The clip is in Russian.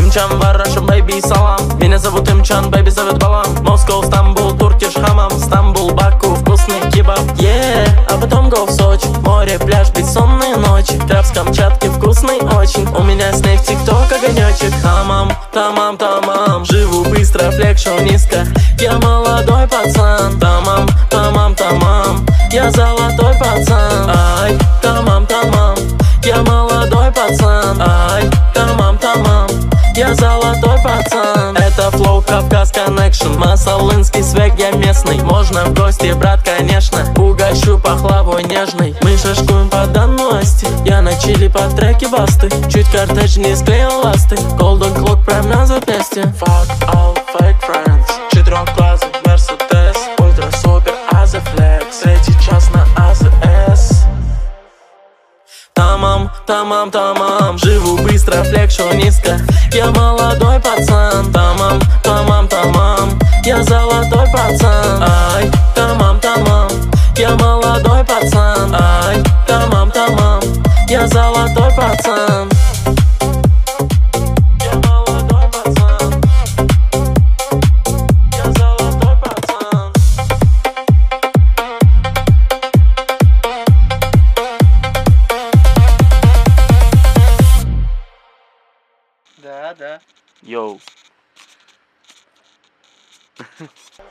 Имчан, Варашем, бэйби, салам. Меня зовут Имчан, бэйби зовет Балам. Москва, Стамбул, Туркиш, Хамам. Стамбул, Баку, вкусный кебаб. А потом го в Сочи. Море, пляж, бессонные ночи. Трап с Камчатки, вкусный очень. У меня с ней в ТикТок огонечек. Тамам, тамам, тамам. Живу быстро, флекшн низко. Я молодой пацан. Тамам, тамам, тамам. Я золотой пацан. Ай, тамам, тамам. Я молодой пацан. Ай, тамам, тамам. Я золотой пацан. Это флоу Кавказ Connection. Масалынский свек, я местный. Можно в гости, брат, конечно. Угощу пахлавой нежной. Мы шашкуем по данности. Я на чили по треке басты. Чуть картеч не склеил ласты. Golden clock прям на запястье. Fuck all fake friends. Четырехглазый Мерседес. Ультра супер Азефлекс. Третий час на АЗС. Тамам, тамам, тамам. Живу быстро, флекшу низко. Я молодой пацан. Тамам, тамам, тамам. Я золотой пацан. Ай, тамам, тамам. Я молодой пацан. Ай, тамам, тамам. Я золотой пацан. Я молодой пацан. Я золотой пацан. Да. Йоу.